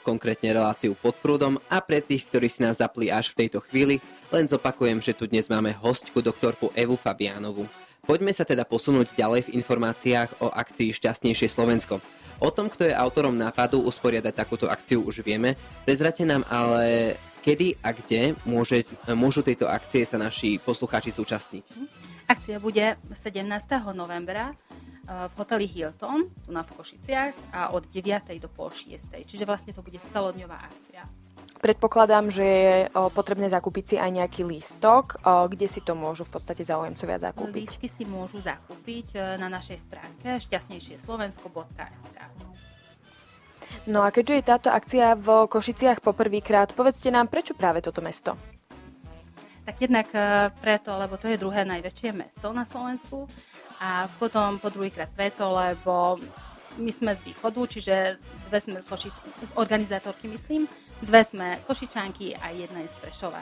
konkrétne reláciu Pod prúdom a pre tých, ktorí si nás zapli až v tejto chvíli, len zopakujem, že tu dnes máme hostku doktorku Evu Fabiánovú. Poďme sa teda posunúť ďalej v informáciách o akcii Šťastnejšie Slovensko. O tom, kto je autorom nápadu usporiadať takúto akciu, už vieme. Prezrate nám ale, kedy a kde môžu tejto akcie sa naši poslucháči súčasniť. Akcia bude 17. novembra v hoteli Hilton, tu v Košiciach, a od 9. do pol 6. Čiže vlastne to bude celodňová akcia. Predpokladám, že je potrebné zakúpiť si aj nejaký lístok, kde si to môžu v podstate záujemcovia zakúpiť. Lístky si môžu zakúpiť na našej stránke šťastnejšieslovensko.sk. No a keďže je táto akcia v Košiciach poprvýkrát, povedzte nám, prečo práve toto mesto? Tak jednak preto, lebo to je druhé najväčšie mesto na Slovensku, a potom po druhýkrát preto, lebo my sme z východu, čiže dve sme z organizátorky myslím, dve sme Košičanky a jedna je z Prešova,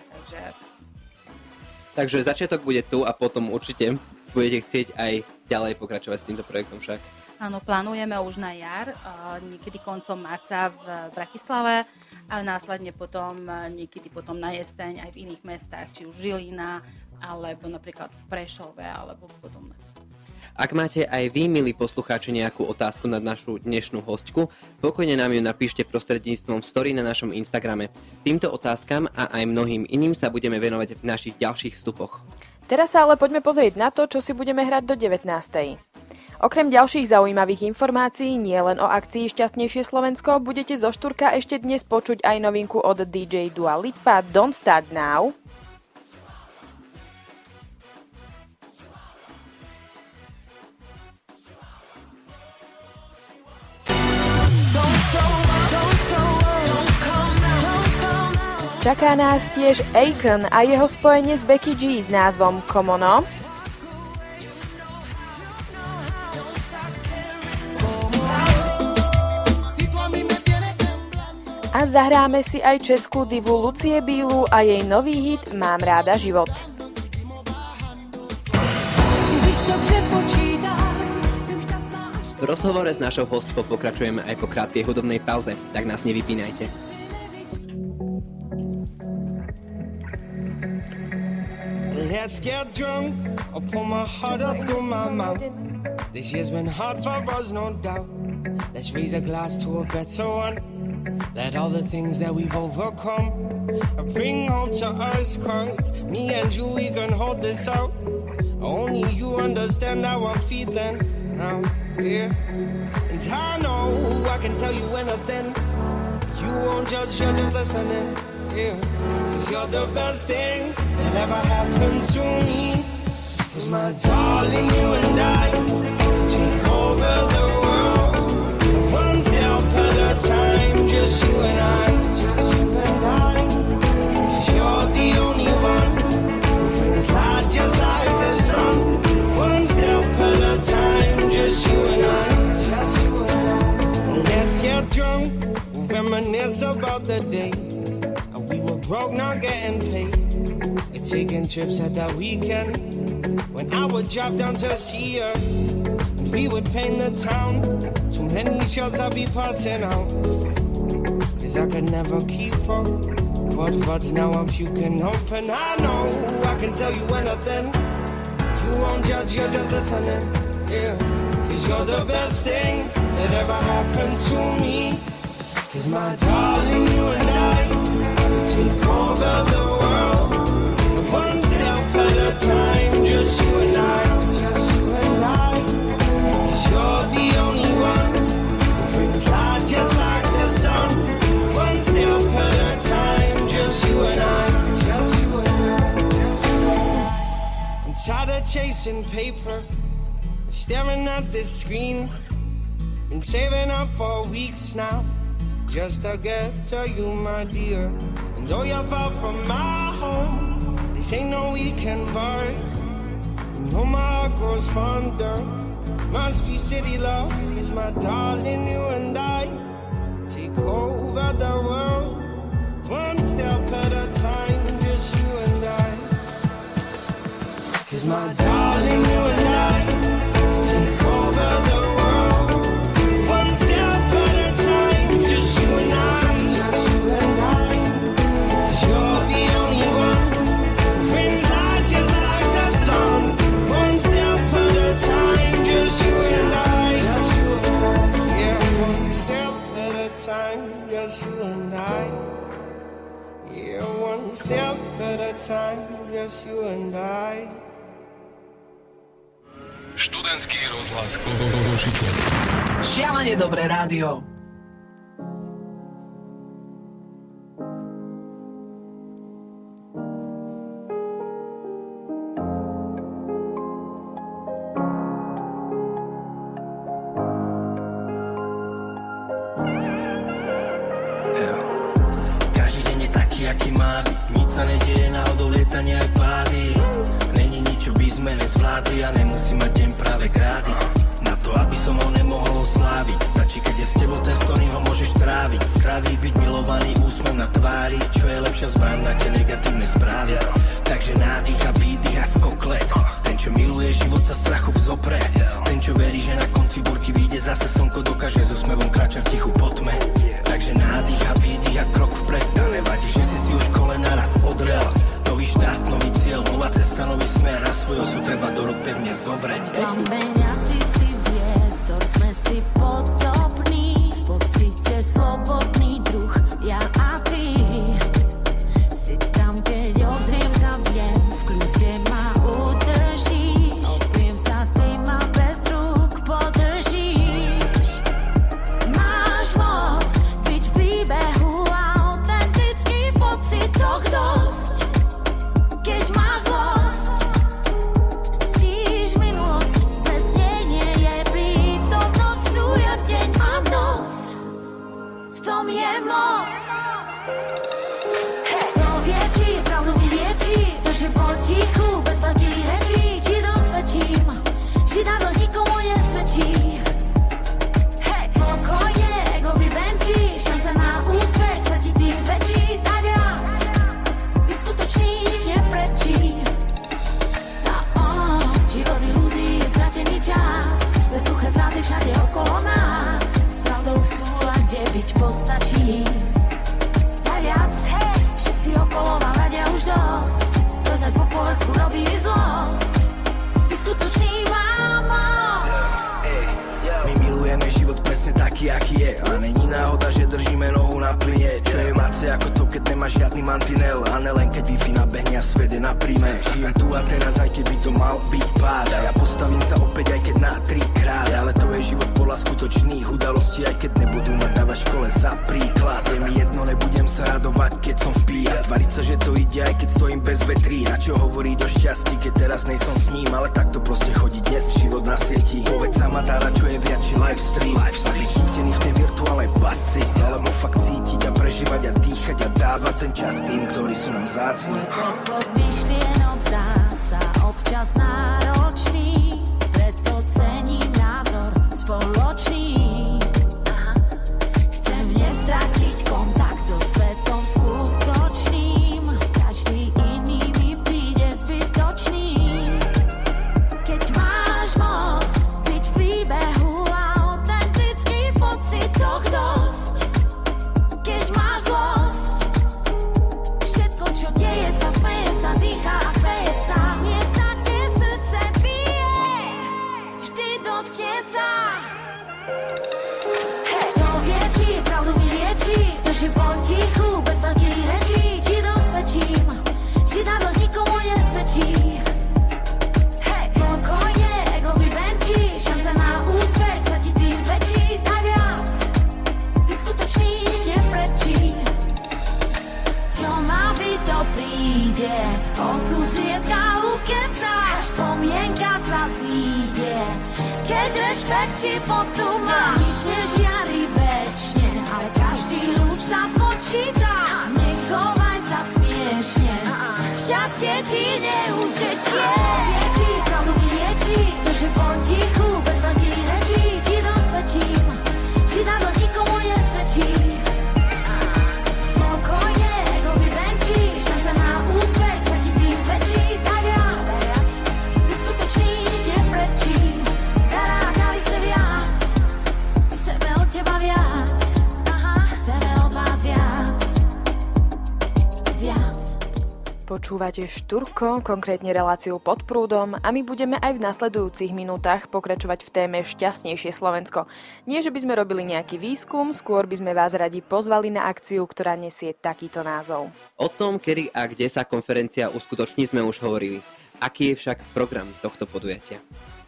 Takže začiatok bude tu a potom určite budete chcieť aj ďalej pokračovať s týmto projektom však. Áno, plánujeme už na jar, niekedy koncom marca v Bratislave a následne potom niekedy potom na jeseň aj v iných mestách, či už Žilina, alebo napríklad v Prešove, alebo podobne. Ak máte aj vy, milí poslucháči, nejakú otázku na našu dnešnú hostku, pokojne nám ju napíšte prostredníctvom story na našom Instagrame. Týmto otázkam a aj mnohým iným sa budeme venovať v našich ďalších vstupoch. Teraz sa ale poďme pozrieť na to, čo si budeme hrať do 19. Okrem ďalších zaujímavých informácií, nie len o akcii Šťastnejšie Slovensko, budete zo Štúrka ešte dnes počuť aj novinku od DJ Dua Lipa Don't Start Now. Čaká nás tiež Akon a jeho spojenie s Becky G s názvom Komono. A zahráme si aj českú divu Lucie Bílu a jej nový hit Mám ráda život. V rozhovore s našou hostkou pokračujeme aj po krátkej hudobnej pauze, tak nás nevypínajte. Let's get drunk, I'll pull my heart up to my mouth. This year's been hard for us, no doubt. Let's raise a glass to a better one. Let all the things that we've overcome bring home to us, 'cause me and you, we can hold this out. Only you understand how I'm feeling now, yeah. And I know I can tell you anything. You won't judge, you're just listening, yeah. 'Cause you're the best thing that ever happened to me. 'Cause my darling, you and I can take over the world, one step at a time, just you and I, just you and I. 'Cause you're the only one who brings light just like the sun, one step at a time, just you and I, just you and I. Let's get drunk, we'll reminisce about the days we were broke, not getting paid, and taking trips at that weekend when I would drop down to see her. We would paint the town. Too many shots I'd be passing out, 'cause I could never keep up. Quad thoughts, now I'm puking up. And I know I can tell you anything. You won't judge, you're just listening, yeah. 'Cause you're the best thing that ever happened to me. 'Cause my darling, you and I take over the world, one step at a time, just you and I, just you and I. 'Cause you're the only one who brings light just like the sun, one step at a time, just you and I, just you and I. I'm tired of chasing paper, staring at this screen. Been saving up for weeks now, just to get to you, my dear. And though you're far from my home, this ain't no weekend bar. You know my heart grows fonder. Must be city love, 'cause my darling, you and I take over the world, one step at a time, just you and I. 'Cause my darling, you and I take over the world, one step at a time, just you and I. just you and I. Yeah, one step at a time, just you and I. Študentský rozhlas Košice. Šialene dobré rádio. Aký má byť, nič sa nedieje, náhodou lietanie aj pády. Není nič, čo by sme nezvládli a nemusí mať deň práve krády. Na to, aby som ho nemohol osláviť, stačí, keď je s tebou ten, s ktorým ho môžeš tráviť. Zdraví byť milovaný, úsmev na tvári, čo je lepšia zbraň na tie negatívne správy. Takže nádych a výdych a skoklet. Ten, čo miluje život, sa strachu vzopre. Ten, čo verí, že na konci búrky vyjde zase slnko, dokáže s úsmevom kráčať v tichu po tme. Takže nádych a výdych a krok vpred. A nevadí, že si už kolena raz odrel. Nový štart, nový cieľ, nová cesta, nový smer. A svoj osud treba do rúk pevne zobrať. Plameňa, ty si vietor, sme si podobní. V pocite slobodný druh, ja a ty. Si tam, keď obzriem sa viem, v kľude ma udržíš. Opriem sa, ty ma bez rúk podržíš. Máš moc byť v príbehu a autentický v pocitoch dosť. Keď máš zlosť, ctíš minulosť, bez nej nie je prítomnosť. Sú jak deň a noc, v tom je moc. Kto vie, či pravdu vylieči, to, že potichu, bez veľkých rečí ti dosvedčím, či na dlhý komu je svedčí. Pokojne, ego vyvenčí, šanca na úspech sa ti tým zväčší. Daj viac, byť skutočný nič neprečí. Život ilúzií je stratený čas, bezduché frázy všade okolo nás. S pravdou v súlade byť postačí. Daj viac, všetci okolo vám radia už dosť. Klesať po povrchu robí mi zlosť. Byť skutočný má moc. My milujeme život presne taký, aký je. A není náhoda, že držíme nohu na plyne. Čo je váce ako to, keď nemáš žiadny mantinel. A nelen keď Wi-Fi nabehne a svet je na príjme. Žijem tu a teraz, aj keby to mal byť pád. A ja postavím sa opäť, aj keď na 3-krát. Ale to je život podľa skutočných udalostí, aj keď nebudú ma dávať škole za príklad. Je mi jedno, nebudem sa radovať, keď som v pí. A tvariť sa, že to ide, aj keď stojím bez vetrí. A čo hovoriť o šťastí, keď teraz nejsom s ním. Ale takto proste chodí dnes život na sieti. Povedz sa ma dára, čo je viac, či livestream. Aby chytený v tej virtuálnej pasci, alebo fakt cítiť a prežívať a dýchať a dávať ten čas tým, ktorí sú nám vzácni. Pochod myšlienok zdá sa občas náročný, preto cením názor spoločný. Chcem nestratiť kontakt so svetom skutočným, každý iný mi príde zbytočný. Keď máš moc byť v príbehu a autentický v pocitoch dosť. Keď máš zlosť, všetko čo deje sa, smeje sa, dýchá a chveje sa. Miesta, kde srdce bije, vždy dotkne sa. Kto vie, či pravdu vylieči, to, že potichu, bez veľkých rečí ti dosvedčím, či na dlhý komu je svedčí. Pokojne, ego vyvenčí, šanca na úspech sa ti tým zväčší. Daj viac, byť skutočný nič neprečí. Čo má byť, to príde, osud zriedka ukeca, až spomienka sa zíde. Keď rešpekt životu máš, nič nežiari večne, ale každý lúč sa počíta. Nechovaj sa smiešne, šťastie ti neutečie. Či pravdu vylieči, to, že potichu, bez veľkých rečí ti dosvedčím, či na dlhý komu je svedčí. Pokojne, ego vyvenčí, šanca na úspech sa ti tým zväčší. Daj viac, byť skutočný nič neprečí. Dará, dali chce viac, chceme od teba viac, chceme od vás viac, viac. Počúvate Štúrko, konkrétne reláciu Pod prúdom a my budeme aj v nasledujúcich minútach pokračovať v téme Šťastnejšie Slovensko. Nie, že by sme robili nejaký výskum, skôr by sme vás radi pozvali na akciu, ktorá nesie takýto názov. O tom, kedy a kde sa konferencia uskutoční, sme už hovorili. Aký je však program tohto podujatia?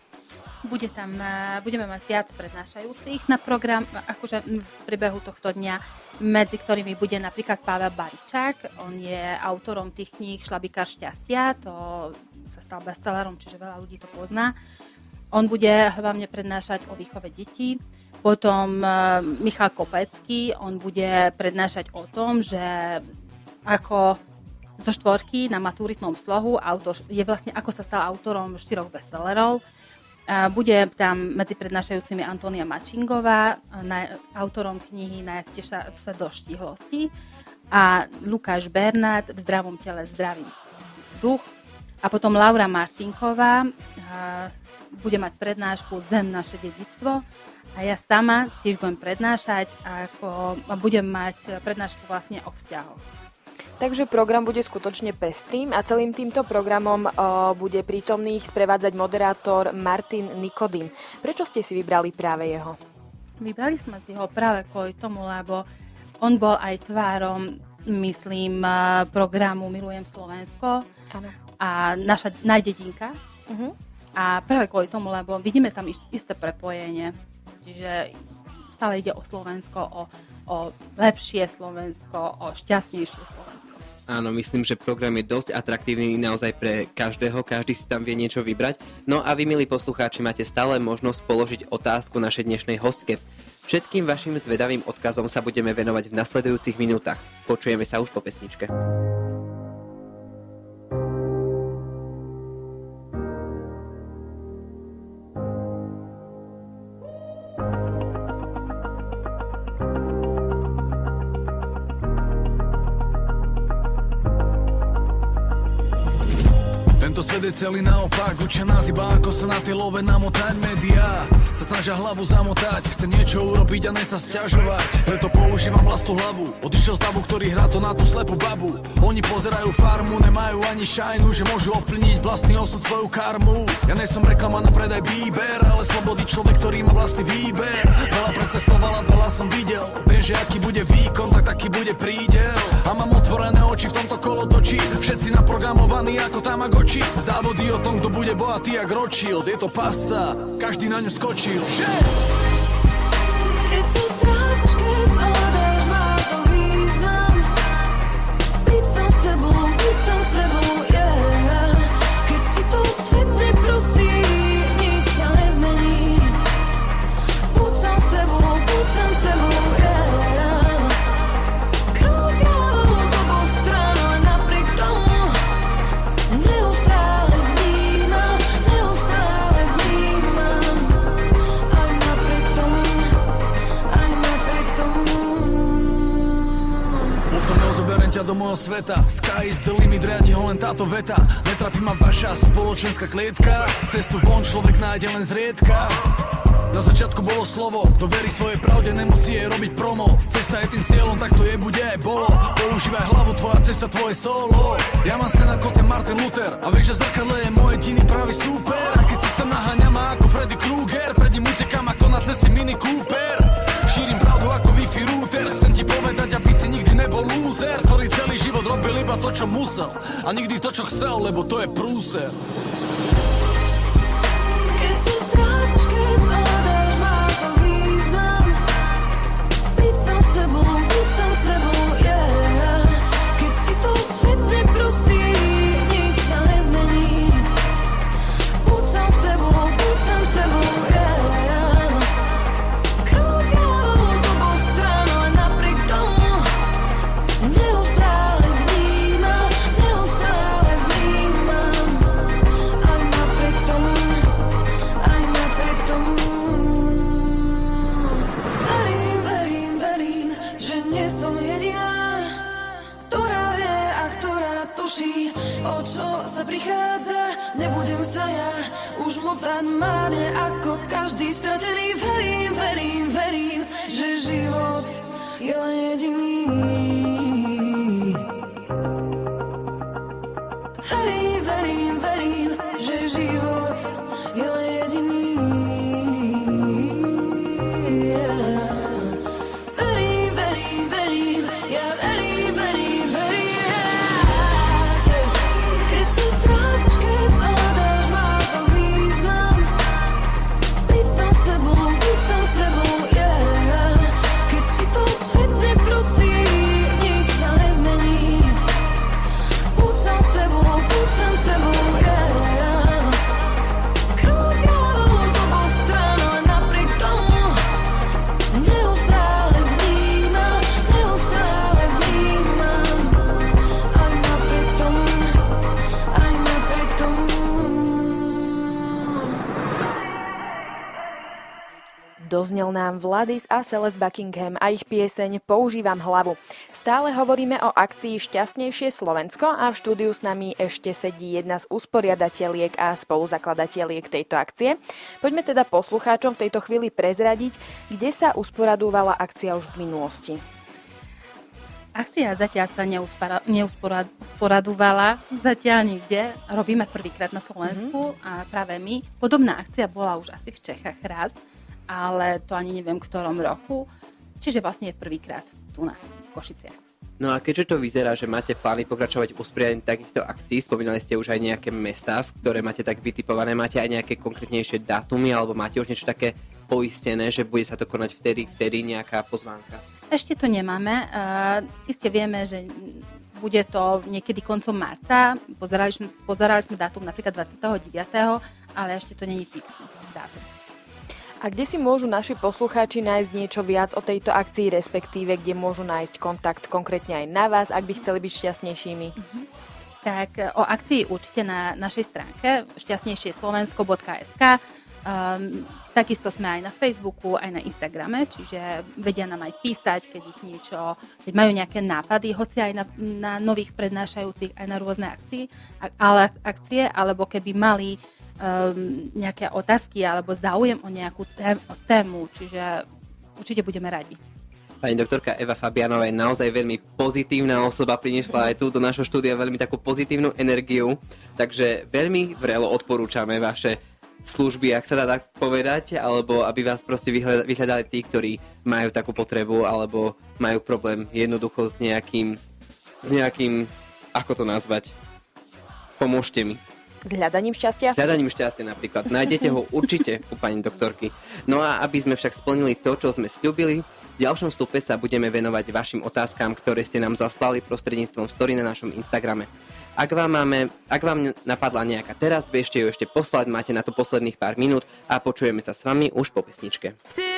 Budeme mať viac prednášajúcich na program, akože v priebehu tohto dňa, medzi ktorými bude napríklad Pavel Baričák. On je autorom tých kníh Šlabikár šťastia, to sa stal bestsellerom, čiže veľa ľudí to pozná. On bude hlavne prednášať o výchove detí. Potom Michal Kopecký, on bude prednášať o tom, že ako zo štvorky na maturitnom slohu je vlastne ako sa stal autorom 4 bestsellerov. Bude tam medzi prednášajúcimi Antónia Mačingová, autorom knihy Najedzte sa do štíhlosti, a Lukáš Bernát v zdravom tele zdravý duch. A potom Laura Martinková bude mať prednášku Zem naše dedičstvo. A ja sama tiež budem prednášať a budem mať prednášku vlastne o vzťahoch. Takže program bude skutočne pestrým a celým týmto programom bude prítomný sprevádzať moderátor Martin Nikodým. Prečo ste si vybrali práve jeho? Vybrali sme si ho práve kvôli tomu, lebo on bol aj tvárom, myslím, programu Milujem Slovensko. Ano. A naša najdedinka. Uh-huh. A práve kvôli tomu, lebo vidíme tam isté prepojenie. Čiže stále ide o Slovensko, o lepšie Slovensko, o šťastnejšie Slovensko. Áno, myslím, že program je dosť atraktívny naozaj pre každého, každý si tam vie niečo vybrať. No a vy, milí poslucháči, máte stále možnosť položiť otázku našej dnešnej hostke. Všetkým vašim zvedavým odkazom sa budeme venovať v nasledujúcich minútach. Počujeme sa už po pesničke. Tento svet je celý naopak, učia nás iba ako sa na tej love namotať. Médiá sa snažia hlavu zamotať, chcem niečo urobiť a ne sa sťažovať. Preto používam vlastnú hlavu, odišiel z davu, ktorý hrá to na tú slepú babu. Oni pozerajú farmu, nemajú ani šajnu, že môžu ovplyvniť vlastný osud, svoju karmu. Ja nie som reklama na predaj výber, ale slobodný človek, ktorý má vlastný výber. Veľa precestovala, veľa som videl, viem, že aký bude výkon, tak taký bude prídel. A mám otvorené oči v tomto kolotočí, všetci naprogramovaní ako Tamagotchi. Závody o tom, kto bude bohatý jak Rothschild. Je to pasca, každý na ňu skočil. Keď sa strácaš, keď hľadáš, má to význam. Byť sám sebou, yeah. Keď si to svet neprosí, nič sa nezmení. Buď sám sebou, yeah. Krúťa hlavou z oboch strán, ale napriek tomu neustále vnímam. Aj napriek tomu. Poď so mnou, zoberiem ťa do môjho sveta. Sky is the limit, riadi ho len táto veta. Netrapí ma vaša spoločenská klietka, cestu von človek nájde len zriedka. Na začiatku bolo slovo, kto verí svojej pravde, nemusí jej robiť promo. Cesta je tým cieľom, tak to je, bude aj bolo. Používaj hlavu, tvoja cesta, tvoje solo. Ja mám sen ako ten Martin Luther a vieš, že zrkadle je môj jediný pravý súper. A keď si tam naháňa ma ako Freddy Krueger, pred ním utekám ako na ceste Mini Cooper. Šírim pravdu ako Wi-Fi router, chcem ti povedať, aby si nikdy nebol loser, ktorý celý život robil iba to, čo musel a nikdy to, čo chcel, lebo to je prúser. Keď sa strácaš, keď hľadáš, má to význam. Byť sám sebou, yeah. Keď si to svet neprosí, nič sa nezmení. Buď sám sebou, yeah. Krúťa hlavou z oboch strán, ale napriek tomu neustále vnímam. Aj napriek tomu. Verím, že nie som jediná, ktorá vie a ktorá tuší, o čo sa prichádza. Nebudem sa ja už motať márne ako každý stratený. Verím, že život je len jediný. Doznel nám Vladis a Celeste Buckingham a ich pieseň Používam hlavu. Stále hovoríme o akcii Šťastnejšie Slovensko a v štúdiu s nami ešte sedí jedna z usporiadateliek a spoluzakladatieliek tejto akcie. Poďme teda poslucháčom v tejto chvíli prezradiť, kde sa usporadúvala akcia už v minulosti. Akcia zatiaľ sa neusporadúvala, zatiaľ nikde. Robíme prvýkrát na Slovensku a práve my. Podobná akcia bola už asi v Čechách raz, ale to ani neviem v ktorom roku. Čiže vlastne je prvýkrát tu na Košiciach. No a keďže to vyzerá, že máte plány pokračovať v usporiadaní takýchto akcií, spomínali ste už aj nejaké mestá, ktoré máte tak vytipované, máte aj nejaké konkrétnejšie dátumy, alebo máte už niečo také poistené, že bude sa to konať vtedy nejaká pozvánka? Ešte to nemáme. Iste vieme, že bude to niekedy koncom marca. Pozerali sme dátum napríklad 29., ale ešte to nie je fixný dátum. A kde si môžu naši poslucháči nájsť niečo viac o tejto akcii, respektíve kde môžu nájsť kontakt konkrétne aj na vás, ak by chceli byť šťastnejšími? Tak o akcii určite na našej stránke šťastnejšieslovensko.sk. Takisto sme aj na Facebooku, aj na Instagrame, čiže vedia nám aj písať, keď majú nejaké nápady, hoci aj na nových prednášajúcich, aj na rôzne akcie, alebo keby mali nejaké otázky alebo záujem o nejakú tému, čiže určite budeme radi. Pani doktorka Eva Fabianová je naozaj veľmi pozitívna osoba, priniesla aj tu do našho štúdia veľmi takú pozitívnu energiu, takže veľmi vrelo odporúčame vaše služby, ak sa dá tak povedať, alebo aby vás proste vyhľadali tí, ktorí majú takú potrebu, alebo majú problém jednoducho s nejakým, ako to nazvať? Pomôžte mi. S hľadaním šťastia? S hľadaním šťastia napríklad. Nájdete ho určite u pani doktorky. No a aby sme však splnili to, čo sme sľúbili, v ďalšom vstupe sa budeme venovať vašim otázkam, ktoré ste nám zaslali prostredníctvom story na našom Instagrame. Ak vám napadla nejaká teraz, bežte ju ešte poslať, máte na to posledných pár minút a počujeme sa s vami už po pesničke.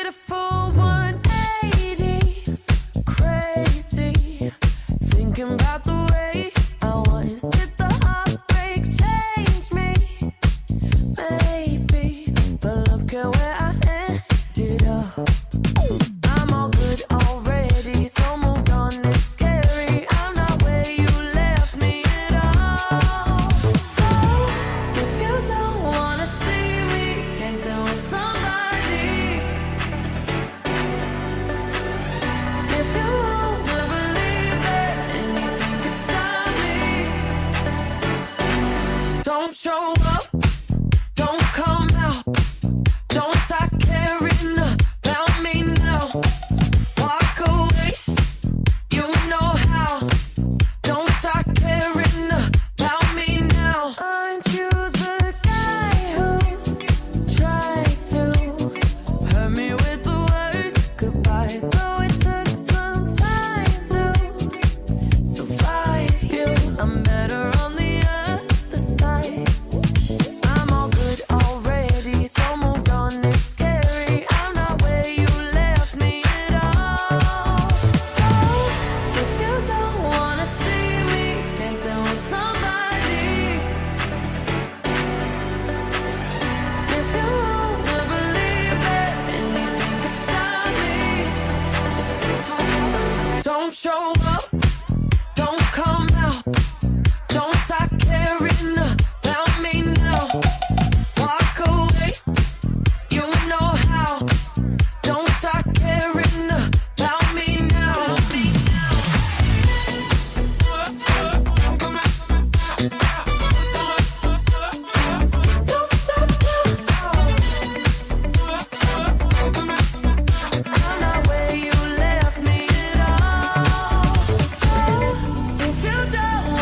Show up, don't come out, don't start caring about me now. Walk away, you know how. Don't start caring about me now. Aren't you the guy who tried to hurt me with the word goodbye? Though it took some time to survive you, I'm better on the other side. Show up, don't come out, don't start caring about me now. Walk away, you know how. Don't start caring about me now. Don't stop now. I'm not where you left me at all. If you don't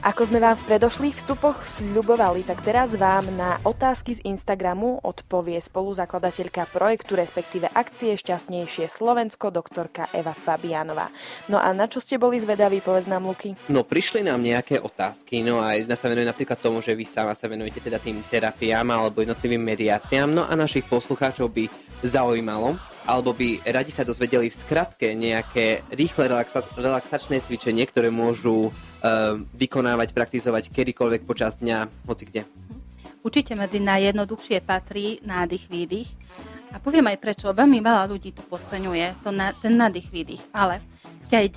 Ako sme vám v predošlých vstupoch sľubovali, tak teraz vám na otázky z Instagramu odpovie spoluzakladateľka projektu, respektíve akcie Šťastnejšie Slovensko, doktorka Eva Fabiánová. No a na čo ste boli zvedaví, povedz nám, Luky? No prišli nám nejaké otázky, no a jedna sa venuje napríklad tomu, že vy sama sa venujete teda tým terapiám alebo jednotlivým mediáciám, no a našich poslucháčov by zaujímalo, alebo by radi sa dozvedeli v skratke nejaké rýchle relaxačné cvičenie, ktoré môžu vykonávať, praktizovať kedykoľvek počas dňa, hoci kde. Určite medzi najjednoduchšie patrí nádych, výdych. A poviem aj prečo, veľmi veľa ľudí to podceňuje, ten nádych, výdych. Ale keď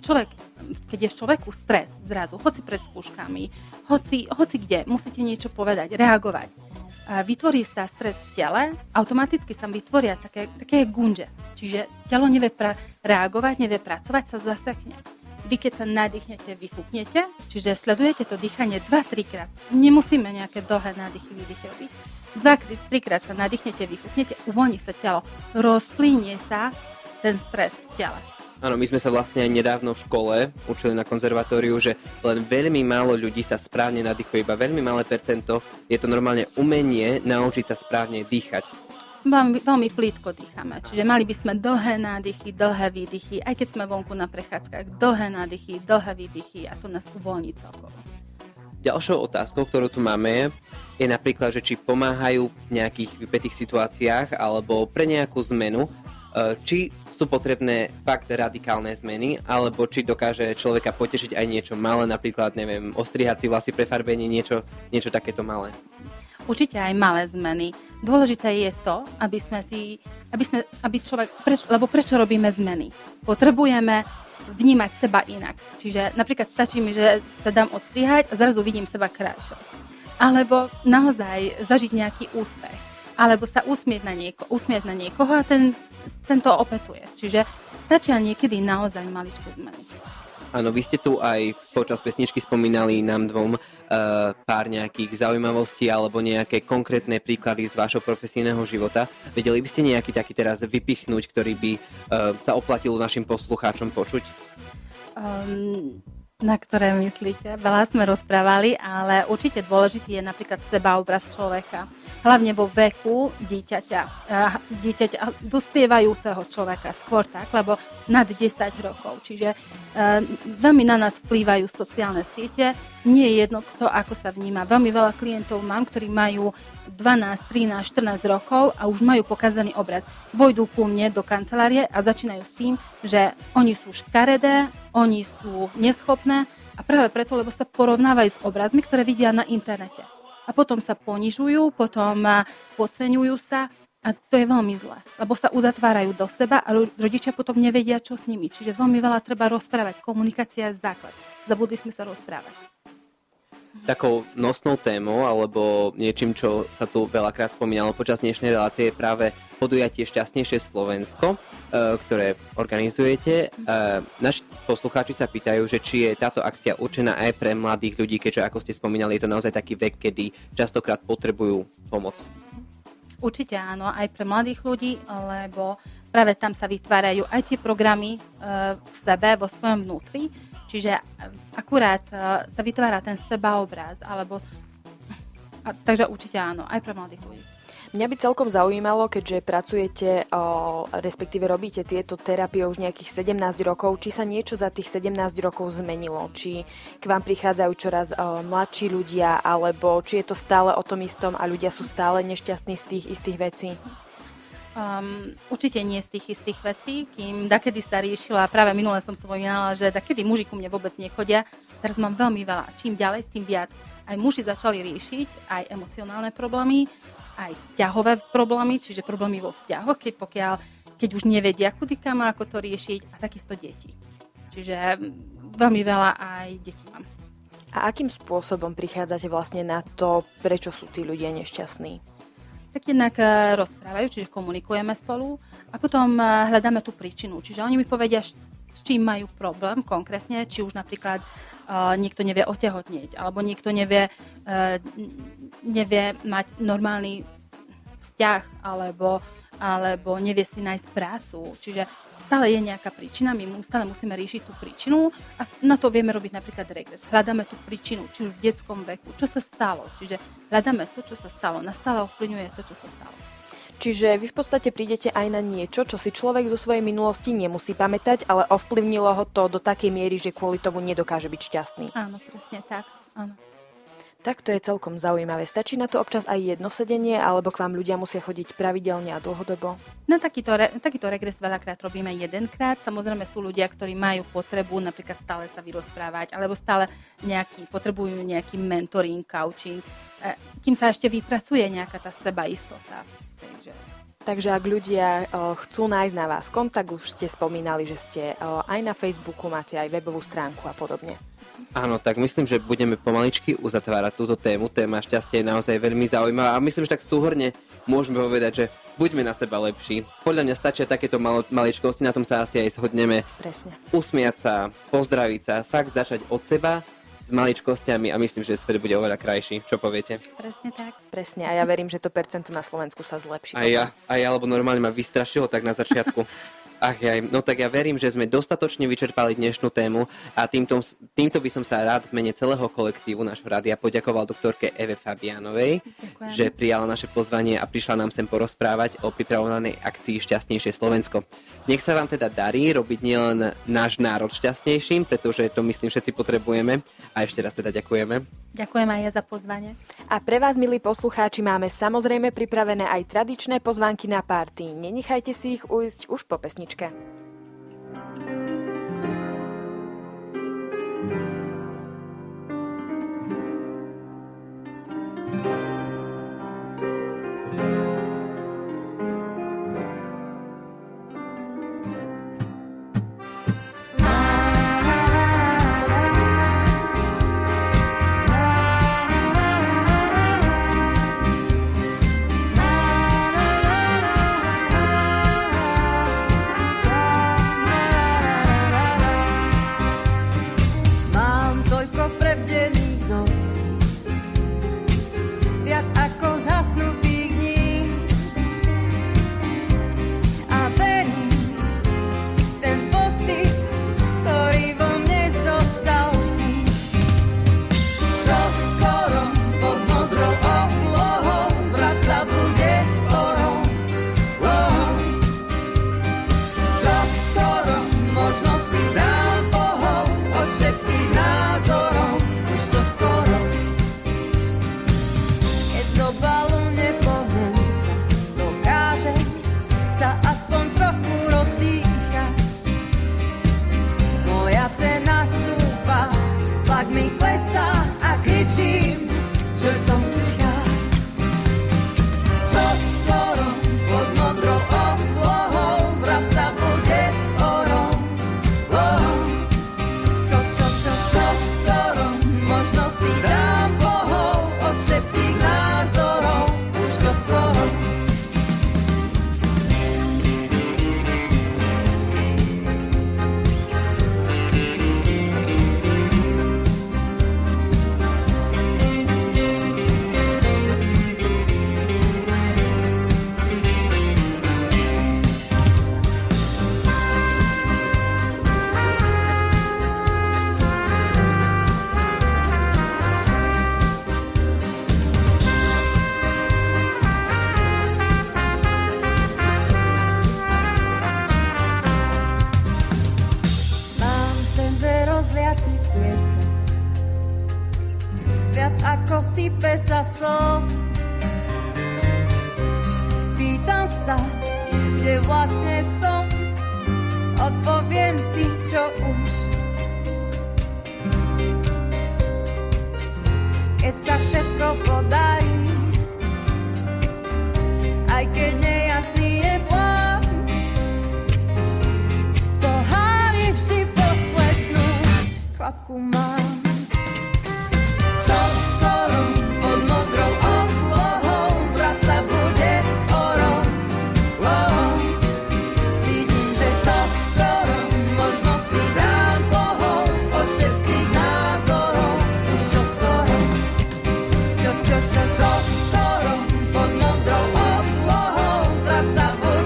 je v človeku stres zrazu, hoci pred skúškami, hoci kde, musíte niečo povedať, reagovať. Vytvorí sa stres v tele, automaticky sa vytvoria také gunže. Čiže telo nevie reagovať, nevie pracovať, sa zasekne. Vy keď sa nadýchnete, vyfúknete, čiže sledujete to dýchanie 2-3 krát. Nemusíme nejaké dlhé nádychy, výdychy robiť. 2-3 krát sa nadýchnete, vyfúknete, uvoľní sa telo, rozplynie sa ten stres v tele. Áno, my sme sa vlastne aj nedávno v škole učili na konzervatóriu, že len veľmi málo ľudí sa správne nadýchuje, iba veľmi malé percento. Je to normálne umenie naučiť sa správne dýchať. Veľmi plítko dýchame, čiže mali by sme dlhé nádychy, dlhé výdychy, aj keď sme vonku na prechádzkach, dlhé nádychy, dlhé výdychy a to nás uvoľní celkovo. Ďalšou otázkou, ktorú tu máme, je napríklad, že či pomáhajú v nejakých vypätých situáciách alebo pre nejakú zmenu, či sú potrebné fakt radikálne zmeny, alebo či dokáže človeka potešiť aj niečo malé, napríklad, neviem, ostrihať si vlasy, prefarbenie, niečo takéto malé. Určite aj malé zmeny. Dôležité je to, aby človek, prečo robíme zmeny? Potrebujeme vnímať seba inak. Čiže napríklad stačí mi, že sa dám odstrihať a zrazu vidím seba krajšie. Alebo naozaj zažiť nejaký úspech. Alebo sa usmieť na niekoho a ten to opetuje. Čiže stačia niekedy naozaj maličké zmeny. Áno, vy ste tu aj počas pesničky spomínali nám dvom pár nejakých zaujímavostí alebo nejaké konkrétne príklady z vášho profesijného života. Vedeli by ste nejaký taký teraz vypichnúť, ktorý by sa oplatilo našim poslucháčom počuť? Na ktoré myslíte? Veľa sme rozprávali, ale určite dôležitý je napríklad sebaobraz človeka. Hlavne vo veku dieťaťa, dospievajúceho človeka, skôr tak, lebo nad 10 rokov. Čiže veľmi na nás vplývajú sociálne siete. Nie je jedno, kto ako sa vníma. Veľmi veľa klientov mám, ktorí majú 12, 13, 14 rokov a už majú pokazaný obraz. Vojdú ku mne do kancelárie a začínajú s tým, že oni sú škaredé, oni sú neschopné a práve preto, lebo sa porovnávajú s obrazmi, ktoré vidia na internete. A potom sa ponižujú, potom podceňujú sa a to je veľmi zlé, lebo sa uzatvárajú do seba a rodičia potom nevedia, čo s nimi. Čiže veľmi veľa treba rozprávať. Komunikácia je základ. Zabudli sme sa rozprávať. Takou nosnou témou alebo niečím, čo sa tu veľakrát spomínalo počas dnešnej relácie je práve podujatie Šťastnejšie Slovensko, ktoré organizujete. Naši poslucháči sa pýtajú, že či je táto akcia určená aj pre mladých ľudí, keďže ako ste spomínali, je to naozaj taký vek, kedy častokrát potrebujú pomoc. Určite áno, aj pre mladých ľudí, lebo práve tam sa vytvárajú aj tie programy v sebe, vo svojom vnútri. Čiže akurát sa vytvára ten sebaobraz, takže určite áno, aj pre mladých ľudí. Mňa by celkom zaujímalo, keďže pracujete, respektíve robíte tieto terapie už nejakých 17 rokov, či sa niečo za tých 17 rokov zmenilo, či k vám prichádzajú čoraz mladší ľudia, alebo či je to stále o tom istom a ľudia sú stále nešťastní z tých istých vecí? Určite nie z tých istých vecí, kým dakedy sa riešila, práve minule som spomínala, že dakedy muži ku mne vôbec nechodia, teraz mám veľmi veľa, čím ďalej, tým viac. Aj muži začali riešiť aj emocionálne problémy, aj vzťahové problémy, čiže problémy vo vzťahoch, keď už nevedia, kudy kam, ako to riešiť, a takisto deti. Čiže veľmi veľa aj detí mám. A akým spôsobom prichádzate vlastne na to, prečo sú tí ľudia nešťastní? Tak jednak rozprávajú, čiže komunikujeme spolu a potom hľadáme tú príčinu. Čiže oni mi povedia, s čím majú problém konkrétne, či už napríklad niekto nevie otehotnieť, alebo niekto nevie mať normálny vzťah, alebo alebo nevie si nájsť prácu. Čiže stále je nejaká príčina, my stále musíme riešiť tú príčinu a na to vieme robiť napríklad regres. Hľadáme tú príčinu, či už v detskom veku, čo sa stalo. Čiže hľadáme to, čo sa stalo. Nás stále ovplyvňuje to, čo sa stalo. Čiže vy v podstate prídete aj na niečo, čo si človek zo svojej minulosti nemusí pamätať, ale ovplyvnilo ho to do takej miery, že kvôli tomu nedokáže byť šťastný. Áno, presne tak. Áno. Tak to je celkom zaujímavé. Stačí na to občas aj jedno sedenie, alebo k vám ľudia musia chodiť pravidelne a dlhodobo? Na takýto regres veľakrát robíme jedenkrát. Samozrejme sú ľudia, ktorí majú potrebu napríklad stále sa vyrozprávať, alebo stále potrebujú nejaký mentoring, coaching, kým sa ešte vypracuje nejaká tá sebaistota. Takže ak ľudia chcú nájsť na vás kontakt, už ste spomínali, že ste aj na Facebooku, máte aj webovú stránku a podobne. Áno, tak myslím, že budeme pomaličky uzatvárať túto tému. Téma šťastia je naozaj veľmi zaujímavá a myslím, že tak súhrne môžeme povedať, že buďme na seba lepší. Podľa mňa stačia takéto maličkosti, na tom sa asi aj zhodneme. Presne. Usmiať sa, pozdraviť sa, fakt začať od seba s maličkostiami a myslím, že svet bude oveľa krajší. Čo poviete? Presne tak. Presne a ja verím, že to percento na Slovensku sa zlepší. Aj ja, lebo normálne ma vystrašilo tak na začiatku. No tak ja verím, že sme dostatočne vyčerpali dnešnú tému a týmto by som sa rád v mene celého kolektívu nášho rádia poďakoval doktorke Eve Fabiánovej, že prijala naše pozvanie a prišla nám sem porozprávať o pripravovanej akcii Šťastnejšie Slovensko. Nech sa vám teda darí robiť nielen náš národ šťastnejším, pretože to myslím všetci potrebujeme a ešte raz teda ďakujeme. Ďakujem aj ja za pozvanie. A pre vás, milí poslucháči, máme samozrejme pripravené aj tradičné pozvánky na party. Nenechajte si ich ujsť už po pesničke. Ako sype sa slz. Pýtam sa, kde vlastne som, odpoviem si, čo už. Keď sa všetko podarí, aj keď nejasný je plán, v pohári vždy poslednú kvapku mám. Čo skoro pod modrou oblohou zrad sa bude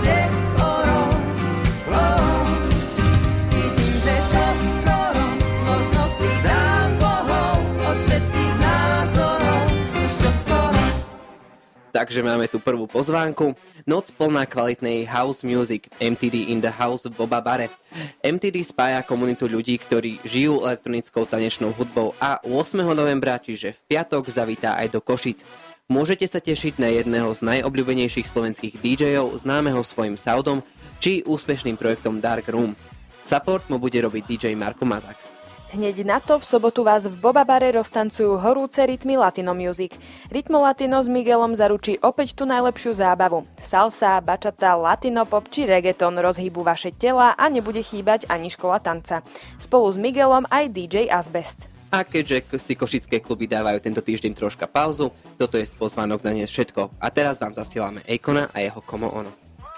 Takže máme tu prvú pozvánku. Noc plná kvalitnej house music, MTD in the House v Boba Bare. MTD spája komunitu ľudí, ktorí žijú elektronickou tanečnou hudbou a 8. novembra, čiže v piatok, zavítá aj do Košic. Môžete sa tešiť na jedného z najobľúbenejších slovenských DJov, známeho svojim soundom, či úspešným projektom Dark Room. Support mu bude robiť DJ Marko Mazák. Hneď na to v sobotu vás v Boba Bare roztancujú horúce rytmy Latino Music. Rytmo Latino s Miguelom zaručí opäť tú najlepšiu zábavu. Salsa, bachata, latino pop či reggaeton rozhýbu vaše tela a nebude chýbať ani škola tanca. Spolu s Miguelom aj DJ Asbest. A keďže si košické kluby dávajú tento týždeň troška pauzu, toto je z pozvánok na dnes všetko. A teraz vám zasielame Akona a jeho Como Ono.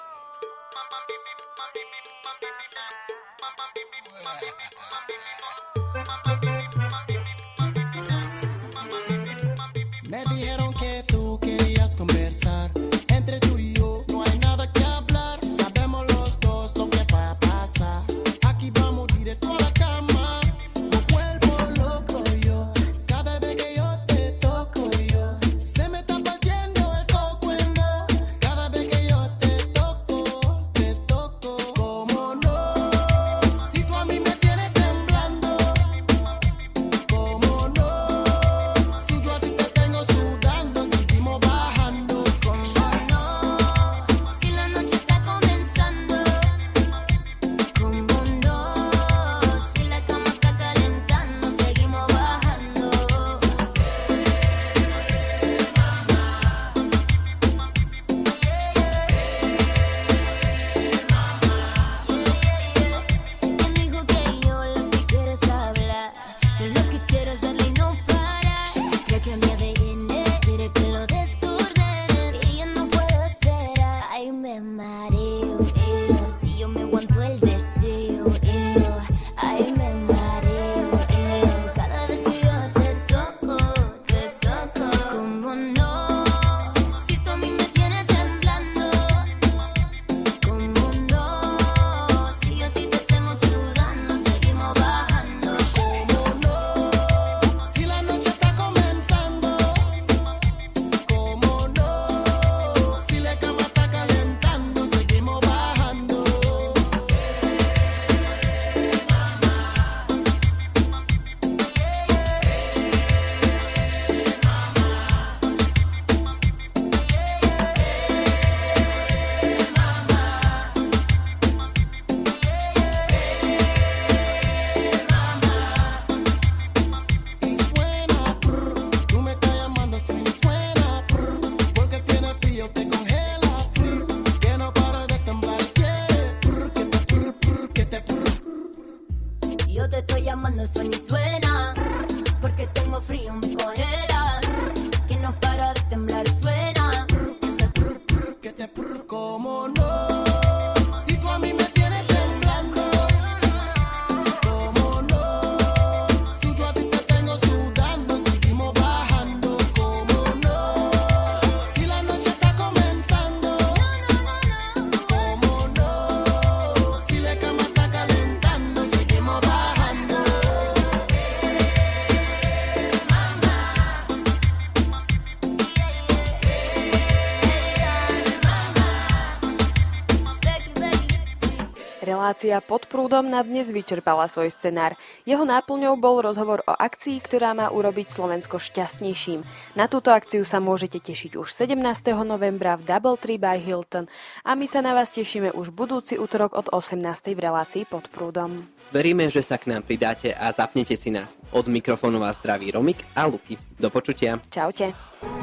Me dijeron que tú querías conversar. Entre tú y yo no hay nada que hablar. Sabemos los dos lo que va a pasar. Aquí vamos directo a la cama. Me vuelvo loco yo. Cada vez que yo te toco yo. Se me está partiendo el coco en dos. Cada vez que yo te toco. ¿Cómo no? Si tú a mí me tienes temblando. ¿Cómo no? Si yo a ti te tengo sudando, seguimos bajando. ¿Cómo no? Si la noche está comenzando. ¿Cómo no? Si la cama está calentando, seguimos bajando. ¿Quién dijo que yo lo que quiero es hablar? Yo lo que quiero es darle y no parar. Creo que me ADN quiere que lo desordene y yo no puedo esperar. Ay, me mareo, si yo me aguanto el deseo, ay, me mareo, cada vez que yo te toco, ¿cómo no? Si tú a mí me tienes temblando, ¿cómo no? Si yo a ti te tengo sudando, seguimos bajando. ¿Cómo no? Si la noche está comenzando. ¿Cómo no? Si la cama está calentando, seguimos bajando. Y suena, prr, tú me estás llamando, suena y suena, prr, porque tiene frío, te congela, prr, que no para de temblar, quiere, prr, que te prr, prr, que te prr. Yo te estoy llamando, suena y suena, porque tengo frío, me congela, que no para de temblar, suena. Que te prr, ¿cómo no? Si tú a mí me tienes temblando. ¿Cómo no? Si yo a ti te tengo sudando, seguimos bajando. ¿Cómo no? Si la noche está comenzando. ¿Cómo no? Si la cama está calentando, seguimos bajando. Relácia Pod prúdom na dnes vyčerpala svoj scenár. Jeho náplňou bol rozhovor o akcii, ktorá má urobiť Slovensko šťastnejším. Na túto akciu sa môžete tešiť už 17. novembra v Doubletree by Hilton a my sa na vás tešíme už budúci utorok od 18. v relácii Pod prúdom. Veríme, že sa k nám pridáte a zapnete si nás. Od mikrofónu vás zdraví Romik a Luky. Do počutia. Čaute.